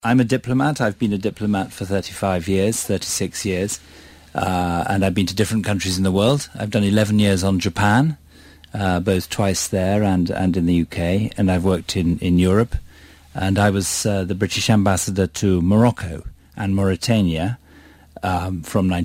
I'm a diplomat. I've been a diplomat for 36 years, and I've been to different countries in the world. I've done 11 years on Japan, both twice there and in the UK, and I've worked in Europe. And I was the British ambassador to Morocco and Mauritania from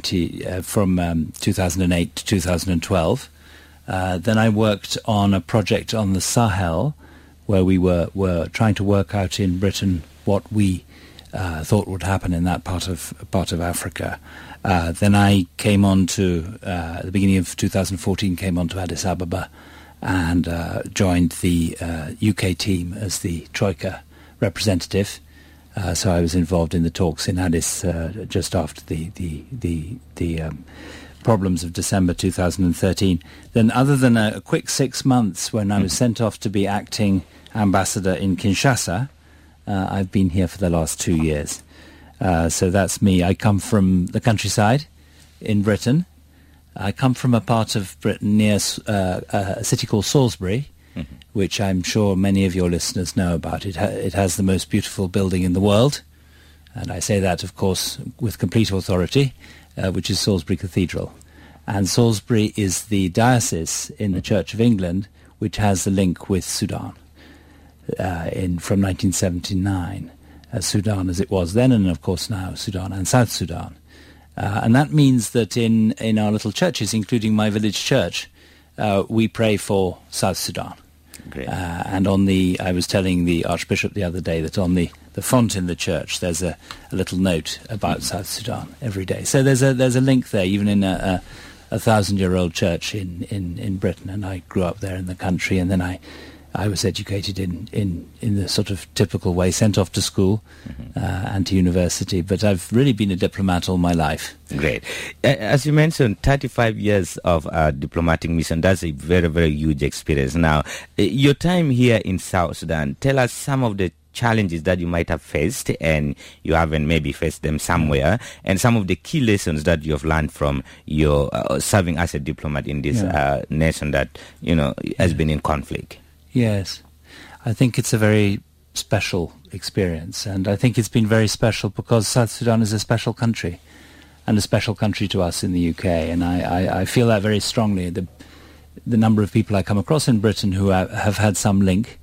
2008 to 2012. Then I worked on a project on the Sahel, where we were trying to work out in Britain what we thought would happen in that part of Africa. Then I came on to at the beginning of 2014, came on to Addis Ababa and joined the UK team as the Troika representative. So I was involved in the talks in Addis just after the problems of December 2013. Then, other than a quick 6 months when I was sent off to be acting ambassador in Kinshasa, I've been here for the last 2 years. So that's me. I come from the countryside in Britain. I come from a part of Britain near a city called Salisbury, which I'm sure many of your listeners know about. It has the most beautiful building in the world, and I say that, of course, with complete authority, which is Salisbury Cathedral. And Salisbury is the diocese in the Church of England which has the link with Sudan from 1979. Sudan as it was then, and of course now Sudan and South Sudan. And that means that in our little churches, including my village church, we pray for South Sudan. And I was telling the Archbishop the other day that on the font in the church there's a little note about South Sudan every day. So there's a link there, even in a 1,000-year-old church in Britain. And I grew up there in the country, and then I was educated in the sort of typical way, sent off to school and to university. But I've really been a diplomat all my life. Great. As you mentioned, 35 years of diplomatic mission, that's a very, very huge experience. Now, your time here in South Sudan, tell us some of the challenges that you might have faced, and you haven't maybe faced them somewhere, and some of the key lessons that you have learned from your serving as a diplomat in this nation that, has been in conflict. Yes, I think it's a very special experience, and I think it's been very special because South Sudan is a special country, and a special country to us in the UK, and I feel that very strongly. The number of people I come across in Britain who have had some link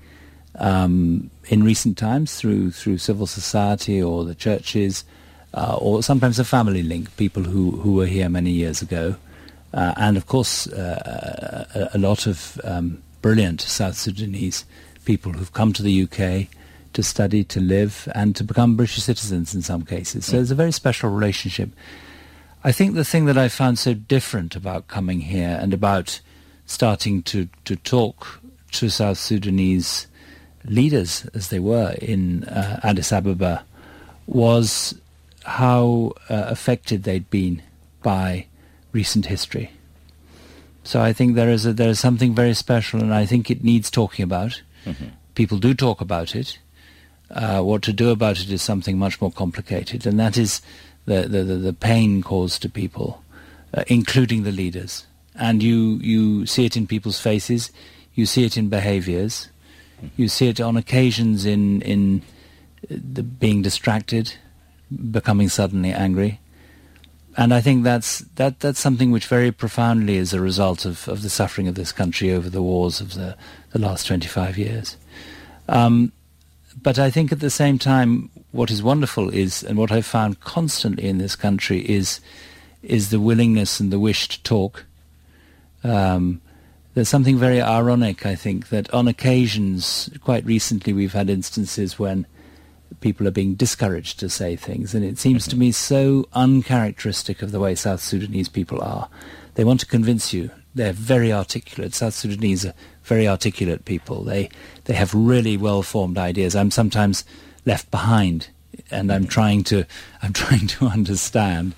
in recent times through civil society or the churches, or sometimes a family link, people who were here many years ago, and of course a lot of brilliant South Sudanese people who've come to the UK to study, to live, and to become British citizens in some cases. So there's a very special relationship. I think the thing that I found so different about coming here and about starting to talk to South Sudanese leaders, as they were in Addis Ababa, was how affected they'd been by recent history. So I think there is something very special, and I think it needs talking about. People do talk about it. What to do about it is something much more complicated, and that is the pain caused to people, including the leaders. And you see it in people's faces, you see it in behaviors, you see it on occasions in being distracted, becoming suddenly angry. And I think that's something which very profoundly is a result of the suffering of this country over the wars of the last 25 years. But I think at the same time, what is wonderful is, and what I've found constantly in this country is the willingness and the wish to talk. There's something very ironic, I think, that on occasions, quite recently, we've had instances when people are being discouraged to say things, and it seems to me so uncharacteristic of the way South Sudanese people are. They want to convince you. They're very articulate. South Sudanese are very articulate people. They have really well-formed ideas. I'm sometimes left behind, and I'm trying to understand.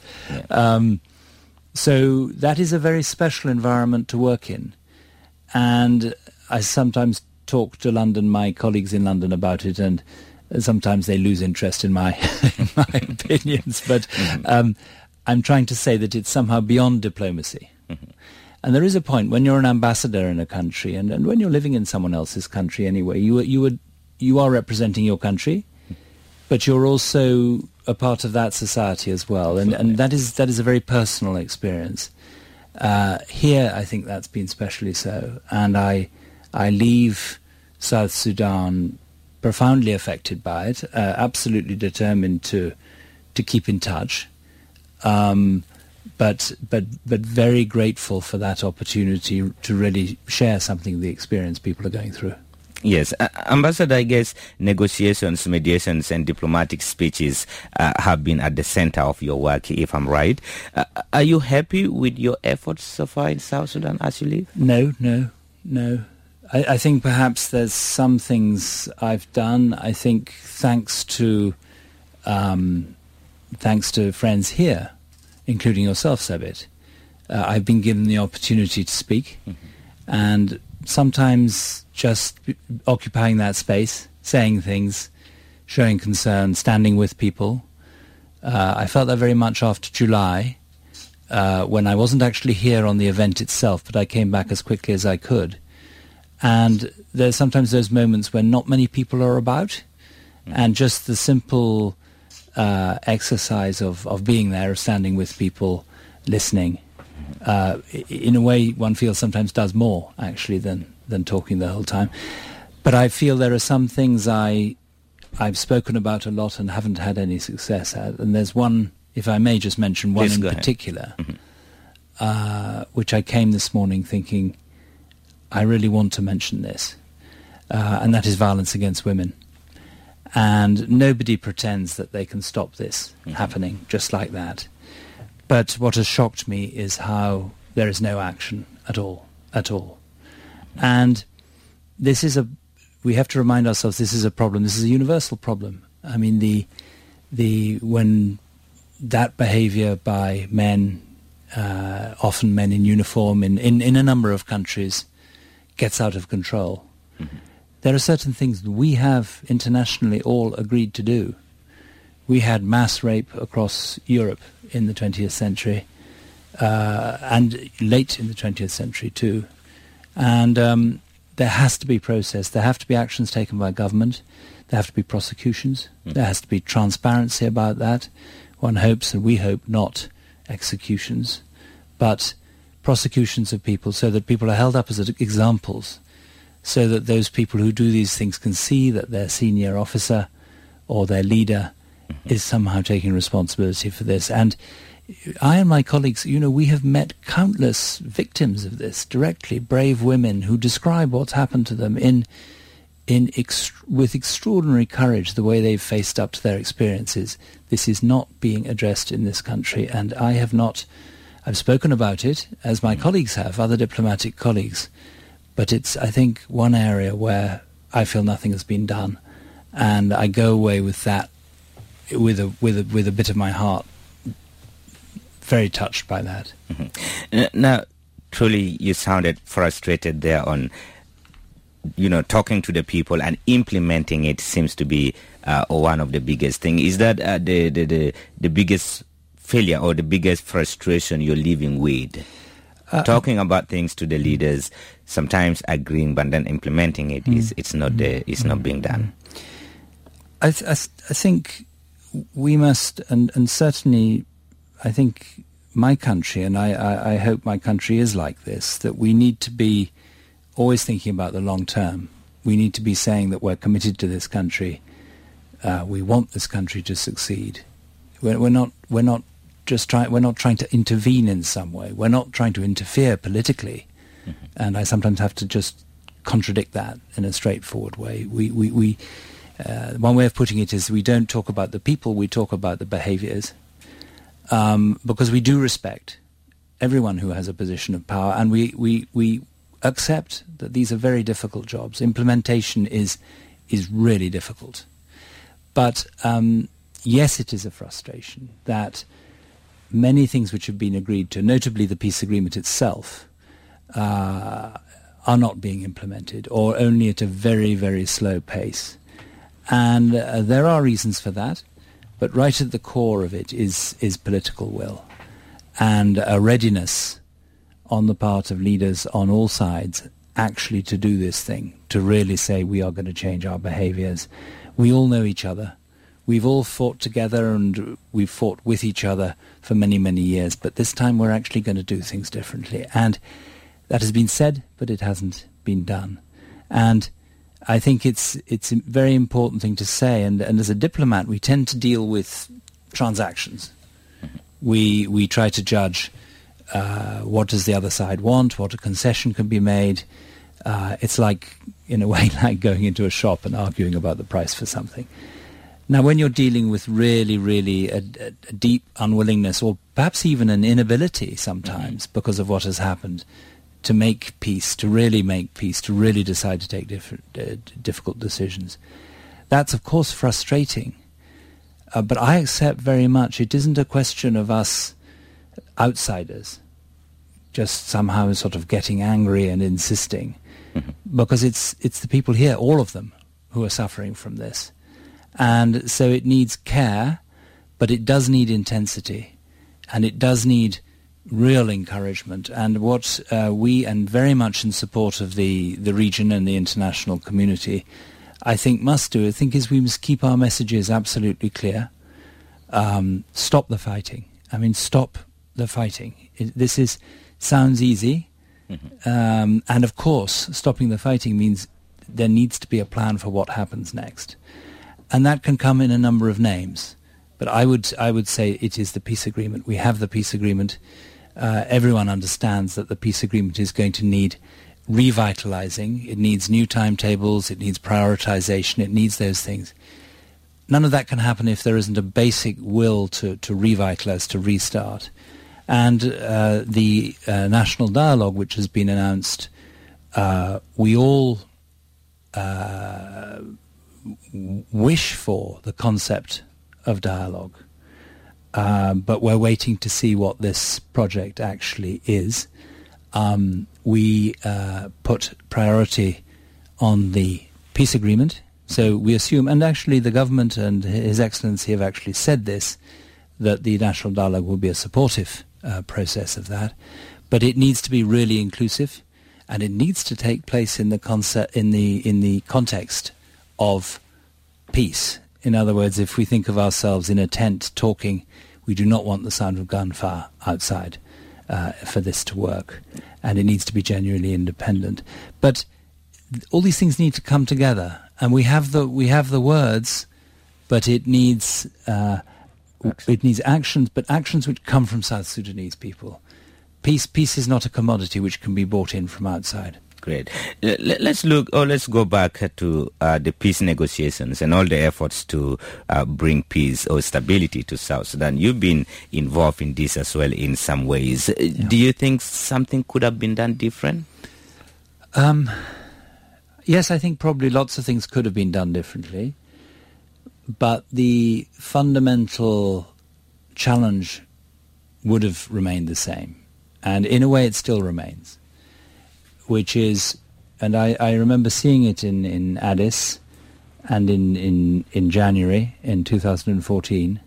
So that is a very special environment to work in. And I sometimes talk to my colleagues in London about it, and sometimes they lose interest in my opinions. But I'm trying to say that it's somehow beyond diplomacy. And there is a point when you're an ambassador in a country, and when you're living in someone else's country anyway, you are representing your country, but you're also a part of that society as well, and that is a very personal experience. Here, I think that's been especially so, and I leave South Sudan profoundly affected by it, absolutely determined to keep in touch, but very grateful for that opportunity to really share something of the experience people are going through. Yes, Ambassador, I guess negotiations, mediations, and diplomatic speeches have been at the center of your work, if I'm right. Are you happy with your efforts so far in South Sudan as you leave? No. I think perhaps there's some things I've done. I think thanks to friends here, including yourself, Sabit, I've been given the opportunity to speak, and sometimes just occupying that space, saying things, showing concern, standing with people. I felt that very much after July, when I wasn't actually here on the event itself, but I came back as quickly as I could. And there's sometimes those moments when not many people are about, and just the simple exercise of being there, of standing with people, listening, in a way one feels sometimes does more, actually, than talking the whole time. But I feel there are some things I've spoken about a lot and haven't had any success at. And there's one, if I may just mention one in particular, which I came this morning thinking, I really want to mention this, and that is violence against women. And nobody pretends that they can stop this happening just like that. But what has shocked me is how there is no action at all. And we have to remind ourselves this is a problem. This is a universal problem. I mean, when that behavior by men, often men in uniform in a number of countries, gets out of control, there are certain things that we have internationally all agreed to do. We had mass rape across Europe in the 20th century, and late in the 20th century too. And there has to be process. There have to be actions taken by government. There have to be prosecutions. There has to be transparency about that. One hopes, and we hope, not executions, but prosecutions of people so that people are held up as examples, so that those people who do these things can see that their senior officer or their leader is somehow taking responsibility for this. And I and my colleagues, we have met countless victims of this directly, brave women who describe what's happened to them with extraordinary courage, the way they've faced up to their experiences. This is not being addressed in this country, and I've spoken about it, as my colleagues have, other diplomatic colleagues, but it's, I think, one area where I feel nothing has been done, and I go away with that, with a bit of my heart, very touched by that. Now, truly, you sounded frustrated there on, talking to the people and implementing it seems to be one of the biggest things. Is that the biggest failure or the biggest frustration you're living with? Talking about things to the leaders, sometimes agreeing, but then implementing it it's not being done. I think we must, and certainly, I think my country, and I hope my country is like this, that we need to be always thinking about the long term. We need to be saying that we're committed to this country. We want this country to succeed. We're not trying to intervene in some way. We're not trying to interfere politically. And I sometimes have to just contradict that in a straightforward way. One way of putting it is we don't talk about the people, we talk about the behaviors. Because we do respect everyone who has a position of power, and we accept that these are very difficult jobs. Implementation is really difficult. But yes, it is a frustration that many things which have been agreed to, notably the peace agreement itself, are not being implemented, or only at a very, very slow pace. And there are reasons for that, but right at the core of it is political will and a readiness on the part of leaders on all sides actually to do this thing, to really say we are going to change our behaviors. We all know each other. we've all fought together and we've fought with each other for many, many years, but this time we're actually going to do things differently. And that has been said, but it hasn't been done. And I think it's a very important thing to say, and as a diplomat we tend to deal with transactions. We try to judge what does the other side want, what a concession can be made. It's like, in a way, like going into a shop and arguing about the price for something. Now, when you're dealing with really, really a deep unwillingness, or perhaps even an inability sometimes because of what has happened, to make peace, to really make peace, to really decide to take difficult decisions, that's, of course, frustrating. But I accept very much it isn't a question of us outsiders just somehow sort of getting angry and insisting, because it's the people here, all of them, who are suffering from this. And so it needs care, but it does need intensity, and it does need real encouragement. And what we, and very much in support of the region and the international community, I think must do, is we must keep our messages absolutely clear. Stop the fighting. I mean, stop the fighting. This sounds easy. And of course, stopping the fighting means there needs to be a plan for what happens next. And that can come in a number of names. But I would say it is the peace agreement. We have the peace agreement. Everyone understands that the peace agreement is going to need revitalizing. It needs new timetables. It needs prioritization. It needs those things. None of that can happen if there isn't a basic will to revitalize, to restart. And the national dialogue, which has been announced, we all wish for the concept of dialogue, but we're waiting to see what this project actually is. We put priority on the peace agreement, so we assume, and actually the government and His Excellency have actually said this, that the national dialogue will be a supportive process of that, but it needs to be really inclusive, and it needs to take place in the context of peace. In other words, if we think of ourselves in a tent talking, we do not want the sound of gunfire outside for this to work, and it needs to be genuinely independent. But all these things need to come together, and we have the words, but it needs actions, but actions which come from South Sudanese people. Peace is not a commodity which can be bought in from outside. Great. Let's go back to the peace negotiations and all the efforts to bring peace or stability to South Sudan. You've been involved in this as well in some ways. Yeah. Do you think something could have been done different? Yes, I think probably lots of things could have been done differently. But the fundamental challenge would have remained the same. And in a way it still remains. Which is, and I remember seeing it in Addis and in January in 2014,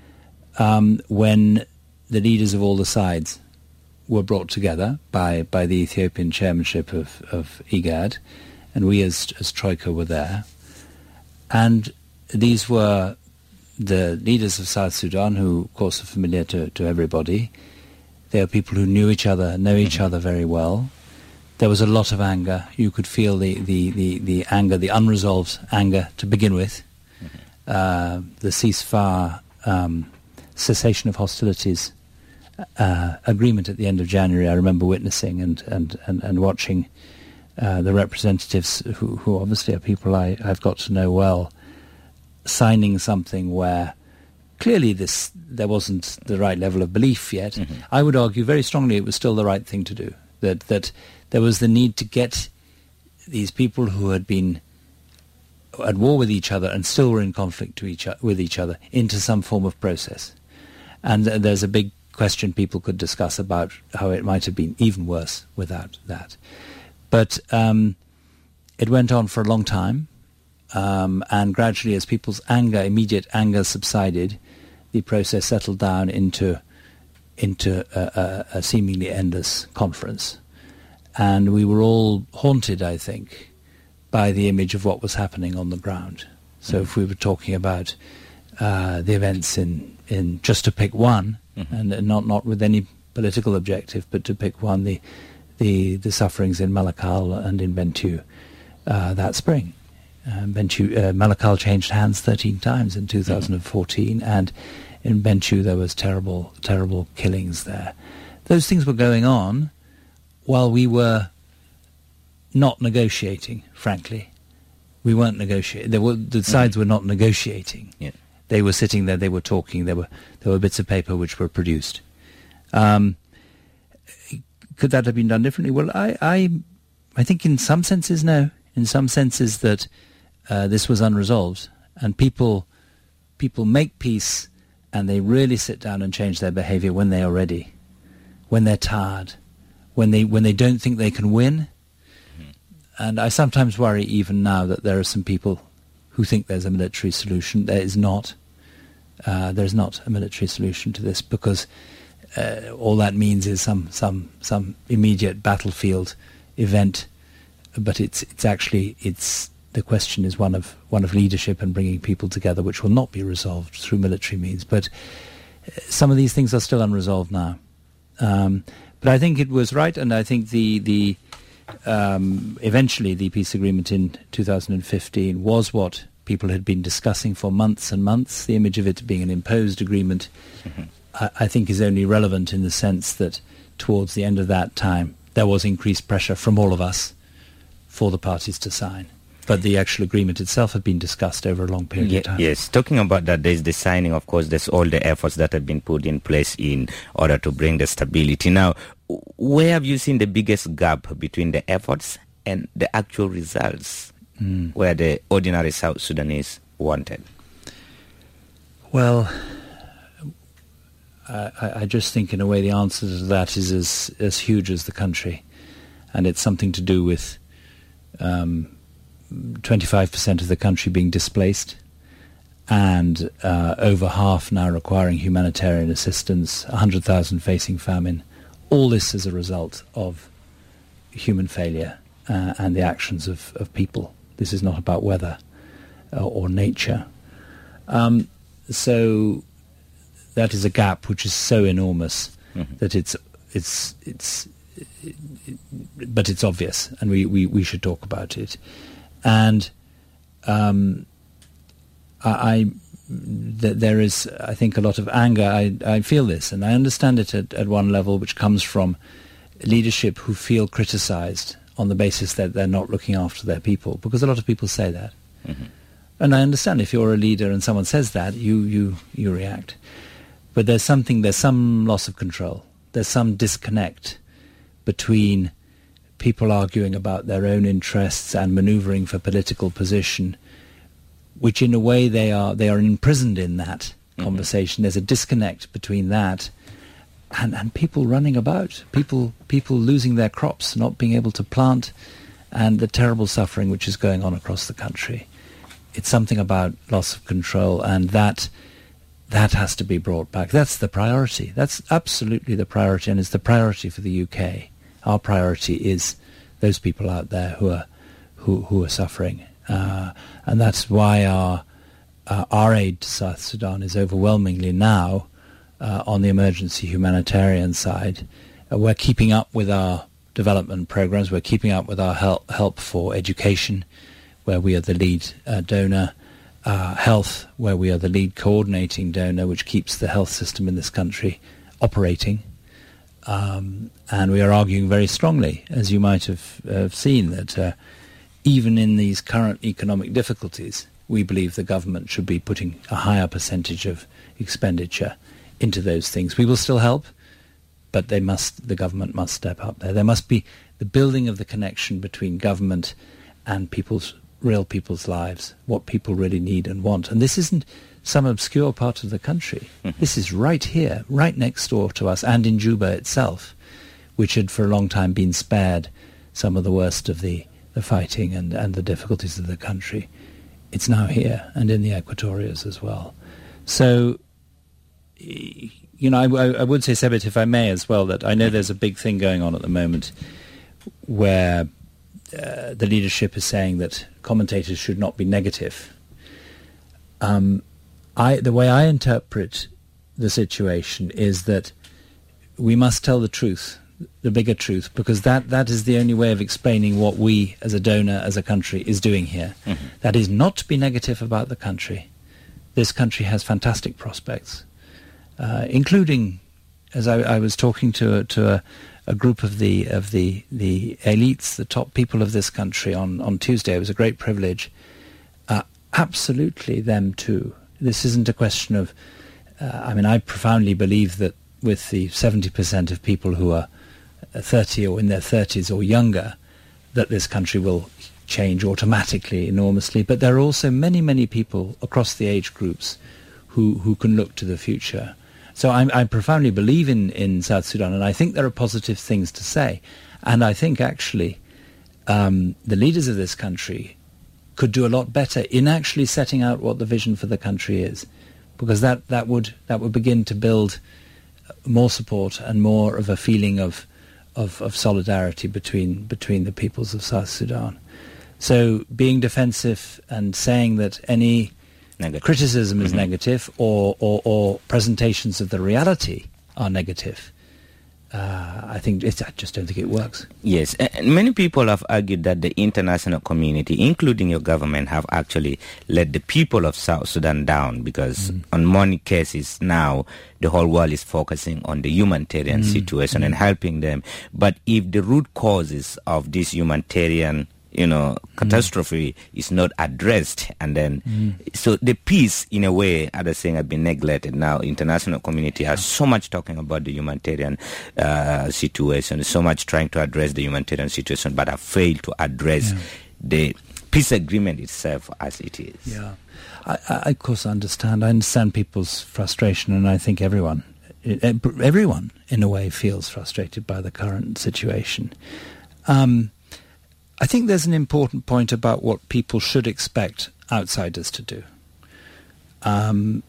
when the leaders of all the sides were brought together by the Ethiopian chairmanship of IGAD, and we as Troika were there. And these were the leaders of South Sudan, who of course are familiar to everybody. They are people who know each other very well. There was a lot of anger. You could feel the anger, the unresolved anger to begin with. The ceasefire, cessation of hostilities agreement at the end of January, I remember witnessing and watching the representatives who obviously are people I've got to know well, signing something where clearly there wasn't the right level of belief yet. I would argue very strongly it was still the right thing to do. That there was the need to get these people who had been at war with each other and still were in conflict with each other into some form of process. And there's a big question people could discuss about how it might have been even worse without that. But it went on for a long time, and gradually as people's immediate anger subsided, the process settled down into a seemingly endless conference. And we were all haunted, I think, by the image of what was happening on the ground. So if we were talking about the events in just to pick one, and not with any political objective, but to pick one, the sufferings in Malakal and in Bentiu that spring. Malakal changed hands 13 times in 2014, and in Bentiu there was terrible killings there. Those things were going on while we were not negotiating, frankly. We weren't negotiating. The sides were not negotiating. Yeah. They were sitting there, they were talking, there were bits of paper which were produced. Could that have been done differently? Well, I think in some senses, no. In some senses that this was unresolved, and people make peace, and they really sit down and change their behavior when they are ready, when they're tired, when they don't think they can win. And I sometimes worry even now that there are some people who think there's a military solution. There is not. There's not a military solution to this, because all that means is some immediate battlefield event. But it's actually the question is one of leadership and bringing people together, which will not be resolved through military means. But some of these things are still unresolved now. But I think it was right, and I think the eventually the peace agreement in 2015 was what people had been discussing for months and months. The image of it being an imposed agreement, I think, is only relevant in the sense that towards the end of that time there was increased pressure from all of us for the parties to sign. But the actual agreement itself had been discussed over a long period of time. Yes, talking about that, there's the signing, of course, there's all the efforts that have been put in place in order to bring the stability. Now, where have you seen the biggest gap between the efforts and the actual results where the ordinary South Sudanese wanted? Well, I just think in a way the answer to that is as huge as the country. And it's something to do with 25% of the country being displaced, and over half now requiring humanitarian assistance, 100,000 facing famine. All this is a result of human failure and the actions of people. This is not about weather or nature. So that is a gap which is so enormous that but it's obvious, and we should talk about it. And there is, I think, a lot of anger. I feel this, and I understand it at one level, which comes from leadership who feel criticized on the basis that they're not looking after their people, because a lot of people say that. And I understand if you're a leader and someone says that, you react. But there's some loss of control. There's some disconnect between people arguing about their own interests and maneuvering for political position, which in a way they are imprisoned in that conversation. There's a disconnect between that and people running about, people losing their crops, not being able to plant, and the terrible suffering which is going on across the country. It's something about loss of control, and that has to be brought back. That's the priority. That's absolutely the priority, and it's the priority for the UK. Our priority is those people out there who are suffering, and that's why our aid to South Sudan is overwhelmingly now on the emergency humanitarian side. We're keeping up with our development programs. We're keeping up with our help for education, where we are the lead donor. Health, where we are the lead coordinating donor, which keeps the health system in this country operating. And we are arguing very strongly, as you might have seen, that even in these current economic difficulties, we believe the government should be putting a higher percentage of expenditure into those things. We will still help, but the government must step up there. There must be the building of the connection between government and real people's lives, what people really need and want. And this isn't some obscure part of the country. This is right here, right next door to us, and in Juba itself, which had for a long time been spared some of the worst of the fighting and the difficulties of the country. It's now here, and in the Equatorias as well. So, I would say, Sebit, if I may as well, that I know there's a big thing going on at the moment where the leadership is saying that commentators should not be negative. the way I interpret the situation is that we must tell the truth, the bigger truth, because that is the only way of explaining what we as a donor, as a country, is doing here. Mm-hmm. That is not to be negative about the country. This country has fantastic prospects, including, as I was talking to a group of the elites, the top people of this country on Tuesday. It was a great privilege. Absolutely them too. This isn't a question of, I profoundly believe that with the 70% of people who are 30 or in their 30s or younger, that this country will change automatically enormously. But there are also many, many people across the age groups who can look to the future. So I profoundly believe in South Sudan, and I think there are positive things to say. And I think actually the leaders of this country could do a lot better in actually setting out what the vision for the country is, because that would begin to build more support and more of a feeling of solidarity between the peoples of South Sudan. So being defensive and saying that any criticism is negative or presentations of the reality are negative, I just don't think it works. Yes, and many people have argued that the international community, including your government, have actually let the people of South Sudan down, because on many cases now the whole world is focusing on the humanitarian situation and helping them. But if the root causes of this humanitarian catastrophe is not addressed, and then so the peace, in a way, others saying, have been neglected. Now international community has so much talking about the humanitarian situation, so much trying to address the humanitarian situation, but have failed to address the peace agreement itself as it is. Yeah, I of course understand. I understand people's frustration, and I think everyone in a way feels frustrated by the current situation. I think there's an important point about what people should expect outsiders to do. And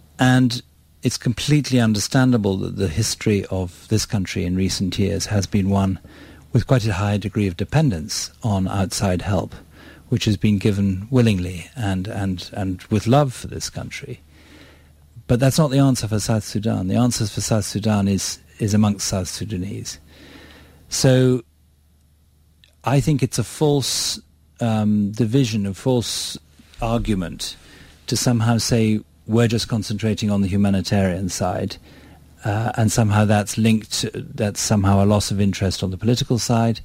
it's completely understandable that the history of this country in recent years has been one with quite a high degree of dependence on outside help, which has been given willingly and with love for this country. But that's not the answer for South Sudan. The answer for South Sudan is amongst South Sudanese. So I think it's a false division, a false argument to somehow say we're just concentrating on the humanitarian side, and somehow that's that's somehow a loss of interest on the political side,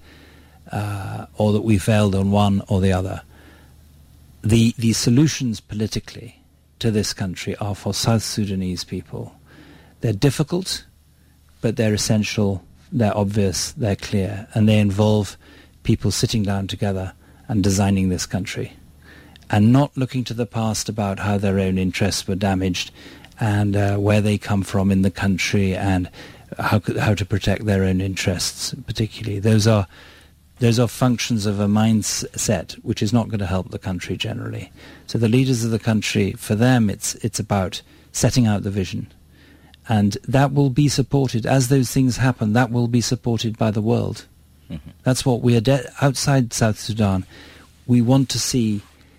or that we failed on one or the other. The solutions politically to this country are for South Sudanese people. They're difficult, but they're essential, they're obvious, they're clear, and they involve people sitting down together and designing this country, and not looking to the past about how their own interests were damaged and where they come from in the country and how to protect their own interests particularly. Those are functions of a mindset which is not going to help the country generally. So the leaders of the country, for them, it's about setting out the vision, and that will be supported as those things happen. That will be supported by the world. That's what we are outside South Sudan. We want to see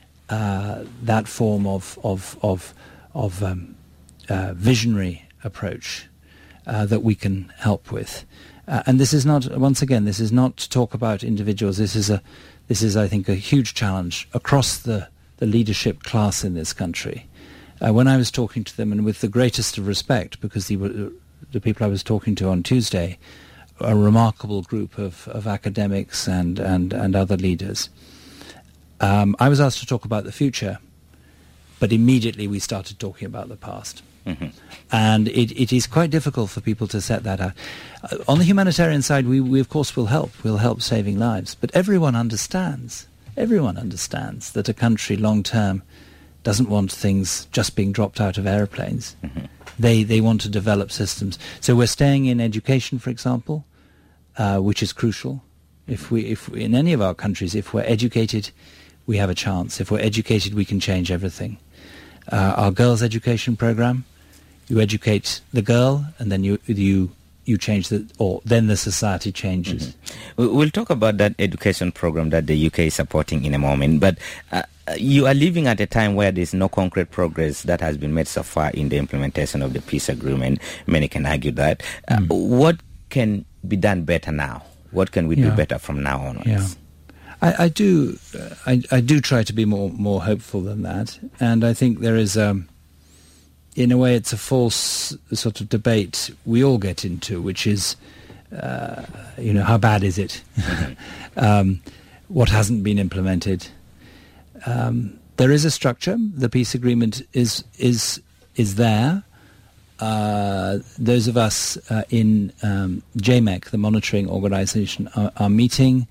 that form of visionary approach that we can help with. And this is not, once again, this is not to talk about individuals. This is, I think, a huge challenge across the leadership class in this country. When I was talking to them, and with the greatest of respect, because the people I was talking to on Tuesday, a remarkable group of academics and other leaders. I was asked to talk about the future, but immediately we started talking about the past. And it is quite difficult for people to set that out. On the humanitarian side, we of course will help. We'll help saving lives. But everyone understands that a country long-term doesn't want things just being dropped out of airplanes. They want to develop systems. So we're staying in education, for example, which is crucial. If in any of our countries, if we're educated, we have a chance. If we're educated, we can change everything. Our girls' education program, you educate the girl, and then you change then the society changes. We'll talk about that education program that the UK is supporting in a moment. But you are living at a time where there's no concrete progress that has been made so far in the implementation of the peace agreement. Many can argue that. What can be done better now? What can we do better from now onwards? Yeah. I do try to be more hopeful than that, and I think there is in a way it's a false sort of debate we all get into, which is how bad is it? What hasn't been implemented? There is a structure. The peace agreement is there. Those of us in JMEC, the monitoring organization, are meeting.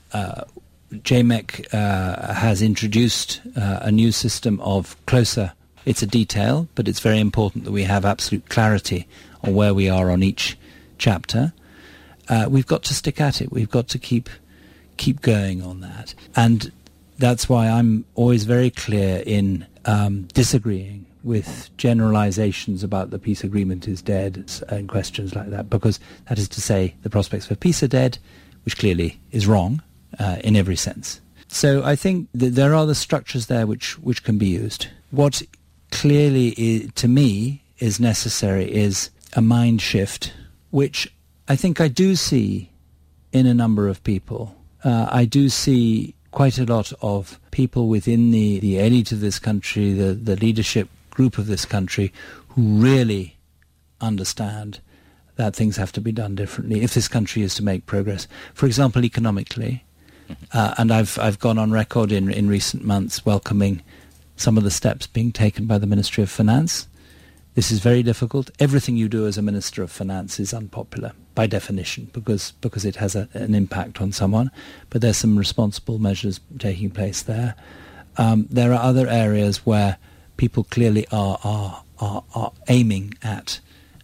JMEC has introduced a new system of closer. It's a detail, but it's very important that we have absolute clarity on where we are on each chapter. We've got to stick at it. We've got to keep going on that. And that's why I'm always very clear in disagreeing with generalizations about the peace agreement is dead and questions like that, because that is to say the prospects for peace are dead, which clearly is wrong in every sense. So I think that there are the structures there which can be used. What clearly to me is necessary is a mind shift, which I think I do see in a number of people. I do see quite a lot of people within the elite of this country, the leadership group of this country, who really understand that things have to be done differently if this country is to make progress. For example, economically, and I've gone on record in recent months welcoming some of the steps being taken by the Ministry of Finance. This is very difficult. Everything you do as a Minister of Finance is unpopular by definition because it has an impact on someone. But there's some responsible measures taking place there. There are other areas where people clearly are aiming at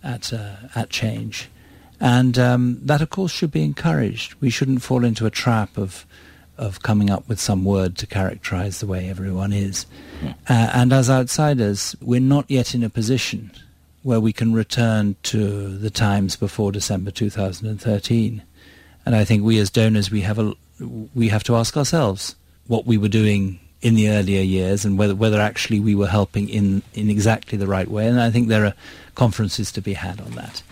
change, and that of course should be encouraged. We shouldn't fall into a trap of coming up with some word to characterize the way everyone is. And as outsiders, we're not yet in a position where we can return to the times before December 2013. And I think we as donors, we have to ask ourselves what we were doing in the earlier years and whether actually we were helping in exactly the right way. And I think there are conferences to be had on that.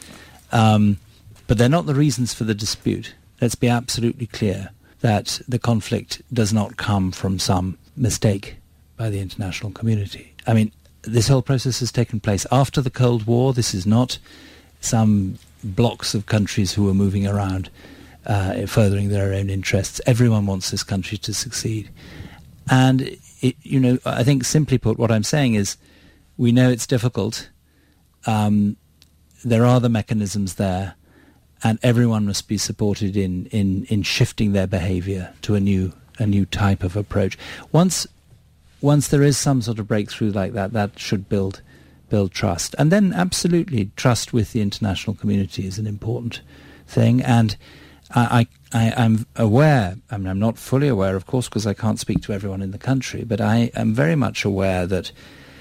But they're not the reasons for the dispute. Let's be absolutely clear that the conflict does not come from some mistake by the international community. I mean, this whole process has taken place after the Cold War. This is not some blocks of countries who are moving around furthering their own interests. Everyone wants this country to succeed. And, I think simply put, what I'm saying is we know it's difficult. There are the mechanisms there, and everyone must be supported in shifting their behavior to a new type of approach. Once there is some sort of breakthrough like that, that should build trust. And then absolutely trust with the international community is an important thing. And I'm aware, I'm not fully aware, of course, because I can't speak to everyone in the country, but I am very much aware that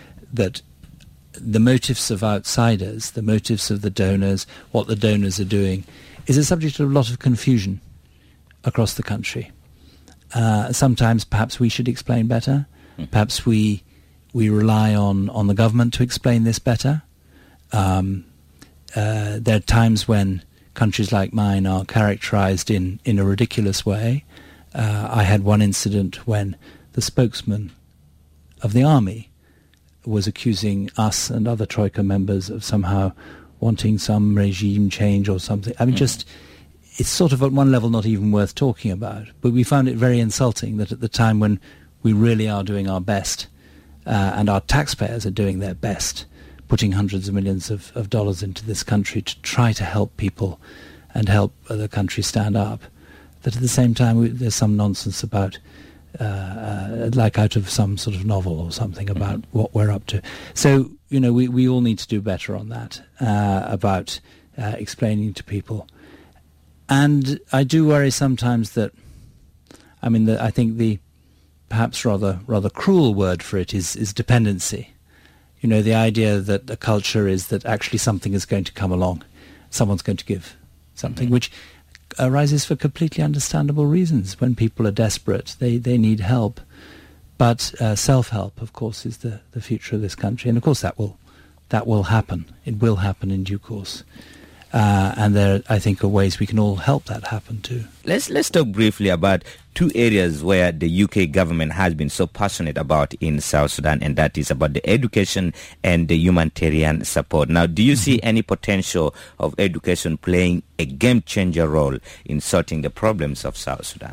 the motives of outsiders, the motives of the donors, what the donors are doing, is a subject of a lot of confusion across the country. Sometimes perhaps we should explain better. Perhaps we rely on the government to explain this better. There are times when countries like mine are characterized in a ridiculous way. I had one incident when the spokesman of the army was accusing us and other Troika members of somehow wanting some regime change or something. I mean, it's sort of at one level not even worth talking about. But we found it very insulting that at the time when we really are doing our best, and our taxpayers are doing their best, putting hundreds of millions of dollars into this country to try to help people and help the country stand up, that at the same time there's some nonsense about like out of some sort of novel or something about what we're up to. So, we all need to do better on that, about explaining to people. And I do worry sometimes that, I think the perhaps rather cruel word for it is dependency. The idea that a culture is that actually something is going to come along, someone's going to give something, which arises for completely understandable reasons. When people are desperate, they need help. But self-help, of course, is the future of this country, and of course that will happen. It will happen in due course. And there, I think, are ways we can all help that happen too. Let's talk briefly about two areas where the UK government has been so passionate about in South Sudan, and that is about the education and the humanitarian support. Now, do you see any potential of education playing a game-changer role in sorting the problems of South Sudan?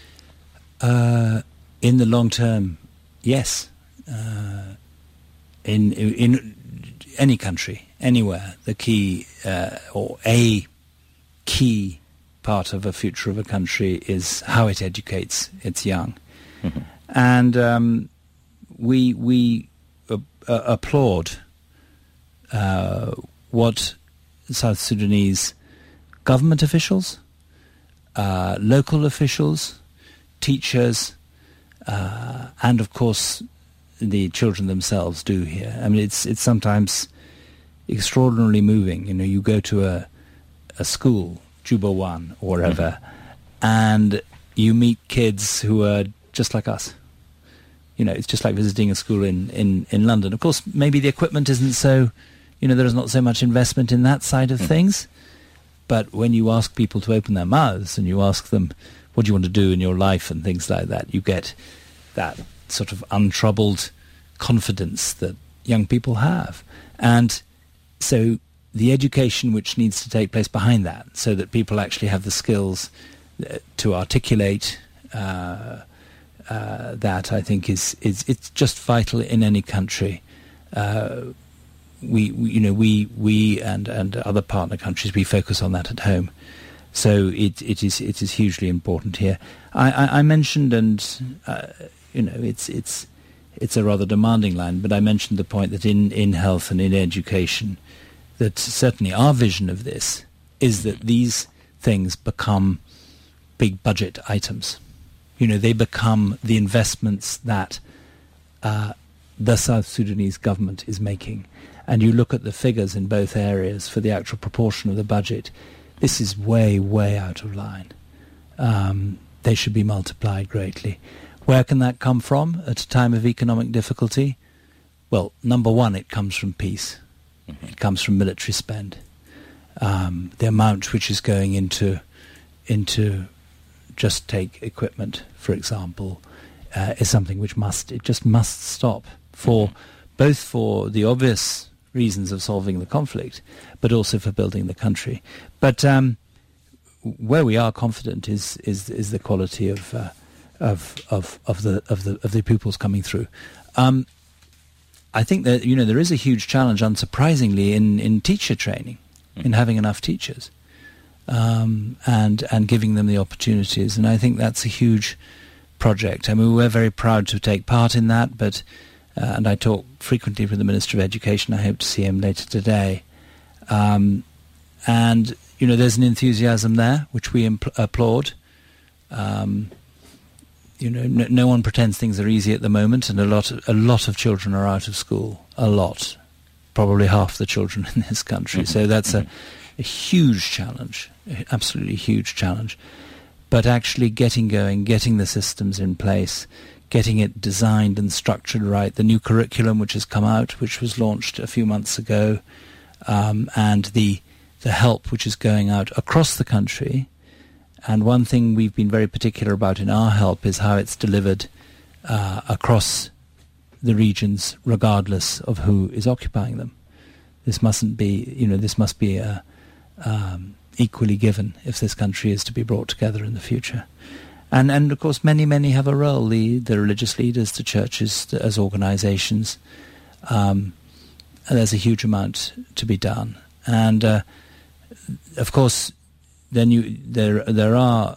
In the long term, yes. In any country, anywhere, the key or a key part of a future of a country is how it educates its young. Mm-hmm. And we applaud what South Sudanese government officials, local officials, teachers, and of course the children themselves do here. I mean, it's sometimes extraordinarily moving. You know, you go to a school, Juba One or wherever, and you meet kids who are just like us. You know, it's just like visiting a school in London. Of course, maybe the equipment isn't so, you know, there's not so much investment in that side of things. But when you ask people to open their mouths and you ask them, what do you want to do in your life and things like that, you get that sort of untroubled confidence that young people have. And so the education which needs to take place behind that, so that people actually have the skills to articulate that, I think is it's just vital in any country. We and other partner countries, we focus on that at home. So it is hugely important here. I mentioned, and it's a rather demanding line, but I mentioned the point that in health and in education, that certainly our vision of this is that these things become big budget items. You know, they become the investments that the South Sudanese government is making. And you look at the figures in both areas for the actual proportion of the budget, this is way, way out of line. They should be multiplied greatly. Where can that come from at a time of economic difficulty? Well, number one, it comes from peace. Mm-hmm. It comes from military spend. The amount which is going into just take equipment, for example, is something which must stop for both for the obvious reasons of solving the conflict, but also for building the country. But where we are confident is the quality of the pupils coming through. I think that there is a huge challenge, unsurprisingly, in teacher training, in having enough teachers, and giving them the opportunities. And I think that's a huge project. I mean, we're very proud to take part in that, but and I talk frequently with the Minister of Education. I hope to see him later today. And there's an enthusiasm there which we applaud. No one pretends things are easy at the moment, and a lot of children are out of school. A lot, probably half the children in this country. So that's a huge challenge, absolutely huge challenge. But actually getting going, getting the systems in place, getting it designed and structured right, the new curriculum which has come out, which was launched a few months ago, and the help which is going out across the country. And one thing we've been very particular about in our help is how it's delivered across the regions, regardless of who is occupying them. This mustn't be, this must be equally given if this country is to be brought together in the future. And of course, many have a role, the religious leaders, the churches as organizations. There's a huge amount to be done. And of course, then there are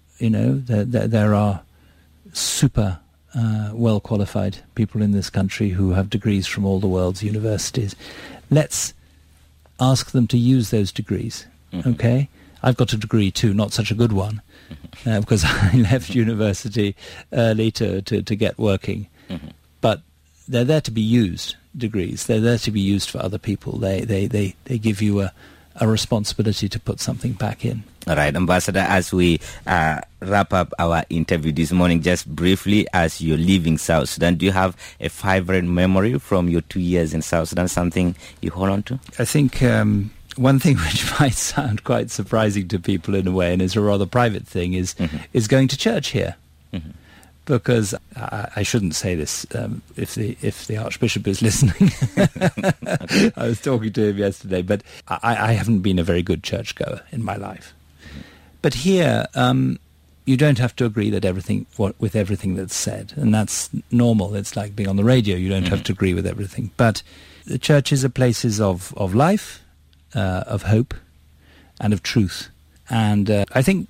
super well qualified people in this country who have degrees from all the world's universities. Let's ask them to use those degrees. Okay, I've got a degree too, not such a good one, because I left university early to get working. But they're there to be used. Degrees, they're there to be used for other people. They give you a responsibility to put something back in. All right, Ambassador, as we wrap up our interview this morning, just briefly, as you're leaving South Sudan, do you have a favorite memory from your 2 years in South Sudan, something you hold on to? I think one thing which might sound quite surprising to people in a way, and is a rather private thing, is going to church here. Mm-hmm. Because I shouldn't say this if the Archbishop is listening. I was talking to him yesterday, but I haven't been a very good churchgoer in my life. But here, you don't have to agree with everything that's said, and that's normal. It's like being on the radio. You don't have to agree with everything. But the churches are places of life, of hope, and of truth. And I think,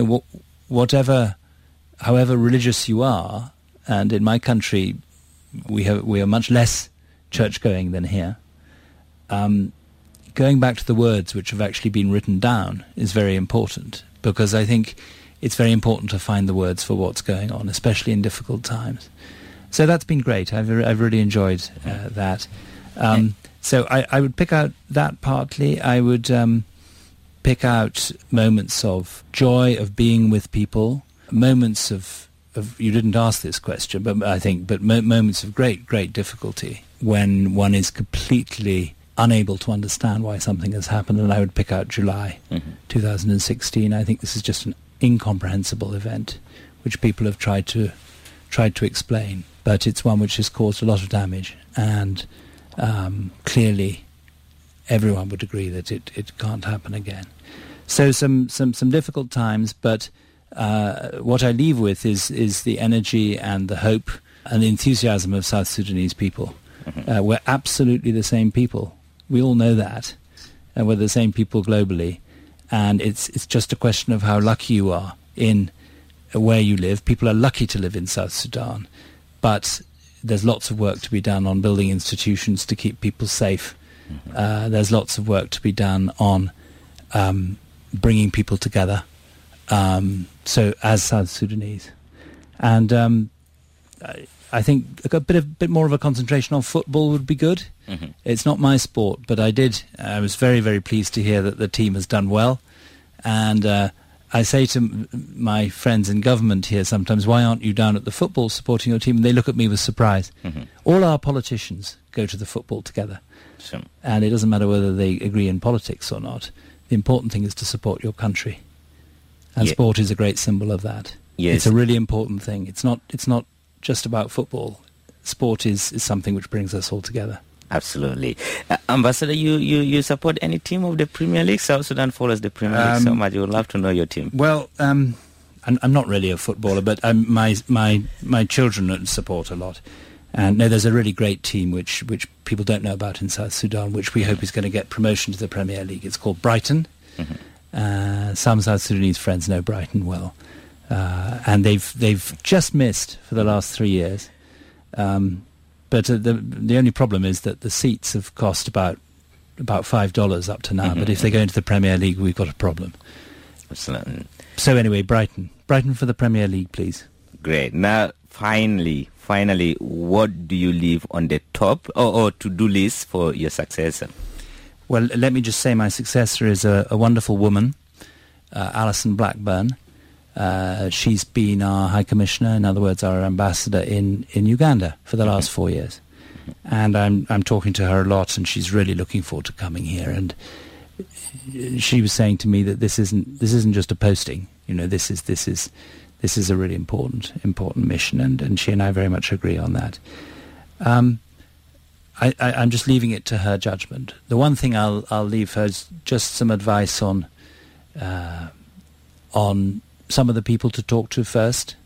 however religious you are, and in my country we are much less church-going than here, going back to the words which have actually been written down is very important, because I think it's very important to find the words for what's going on, especially in difficult times. So that's been great. I've really enjoyed that. So I would pick out that partly. I would pick out moments of joy, of being with people, moments of you didn't ask this question, but I think, moments of great difficulty when one is completely unable to understand why something has happened. And I would pick out July 2016. I think this is just an incomprehensible event which people have tried to explain, but it's one which has caused a lot of damage, and clearly everyone would agree that it can't happen again. So some difficult times, but what I leave with is the energy and the hope and the enthusiasm of South Sudanese people. We're absolutely the same people. We all know that. We're the same people globally. And it's just a question of how lucky you are in where you live. People are lucky to live in South Sudan. But there's lots of work to be done on building institutions to keep people safe. There's lots of work to be done on bringing people together. So as South Sudanese, and I think a bit more of a concentration on football would be good. It's not my sport, but I was very, very pleased to hear that the team has done well, and I say to my friends in government here sometimes, why aren't you down at the football supporting your team? And they look at me with surprise. All our politicians go to the football together, and it doesn't matter whether they agree in politics or not. The important thing is to support your country. And sport is a great symbol of that. Yes. It's a really important thing. It's not just about football. Sport is something which brings us all together. Absolutely. Ambassador, you support any team of the Premier League? South Sudan follows the Premier League so much. We would love to know your team. Well, I'm not really a footballer, but my children support a lot. And no, there's a really great team which people don't know about in South Sudan, which we hope is going to get promotion to the Premier League. It's called Brighton. Some South Sudanese friends know Brighton well, and they've just missed for the last 3 years. But the only problem is that the seats have cost about $5 up to now. But if they go into the Premier League, we've got a problem. Excellent. So anyway, Brighton for the Premier League, please. Great. Now, finally, what do you leave on the top or to-do list for your successor? Well, let me just say my successor is a wonderful woman, Alison Blackburn. She's been our High Commissioner, in other words, our ambassador in Uganda for the last 4 years. And I'm talking to her a lot, and she's really looking forward to coming here. And she was saying to me that this isn't just a posting. This is a really important mission, and she and I very much agree on that. I'm just leaving it to her judgment. The one thing I'll leave her is just some advice on some of the people to talk to first,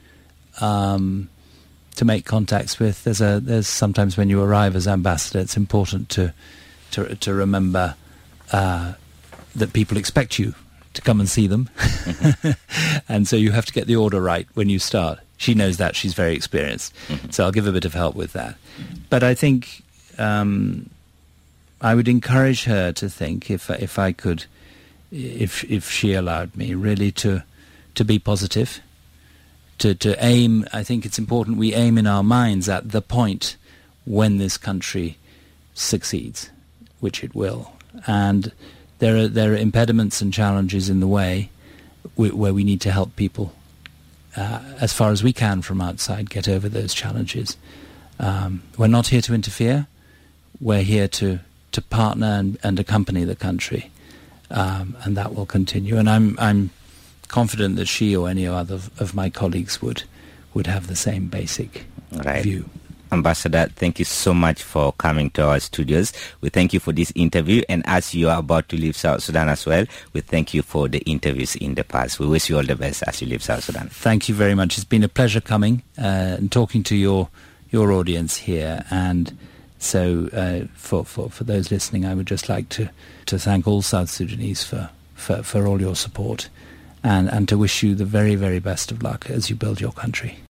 to make contacts with. There's sometimes when you arrive as ambassador, it's important to remember that people expect you to come and see them, and so you have to get the order right when you start. She knows that. She's very experienced, so I'll give a bit of help with that. But I think I would encourage her to think, if I could, if she allowed me, really to be positive, to aim. I think it's important we aim in our minds at the point when this country succeeds, which it will, and there are impediments and challenges in the way where we need to help people as far as we can from outside get over those challenges. We're not here to interfere. We're here to partner and accompany the country, and that will continue. And I'm confident that she or any other of my colleagues would have the same basic view. Ambassador, thank you so much for coming to our studios. We thank you for this interview, and as you are about to leave South Sudan as well, we thank you for the interviews in the past. We wish you all the best as you leave South Sudan. Thank you very much. It's been a pleasure coming and talking to your audience here. And so for those listening, I would just like to thank all South Sudanese for all your support and to wish you the very, very best of luck as you build your country.